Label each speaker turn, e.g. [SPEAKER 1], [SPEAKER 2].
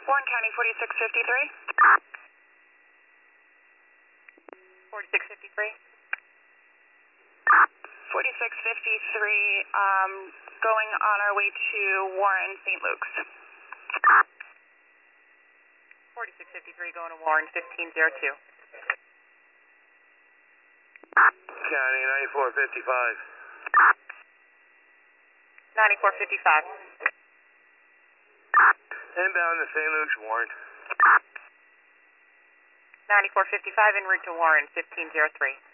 [SPEAKER 1] Warren County 4653. 4653. 4653, going on our way to Warren, St. Luke's. 4653 going to Warren, 1502.
[SPEAKER 2] County 9455.
[SPEAKER 1] 9455.
[SPEAKER 2] Inbound to St. Luke's, Warren.
[SPEAKER 1] 9455 en route to Warren, 1503.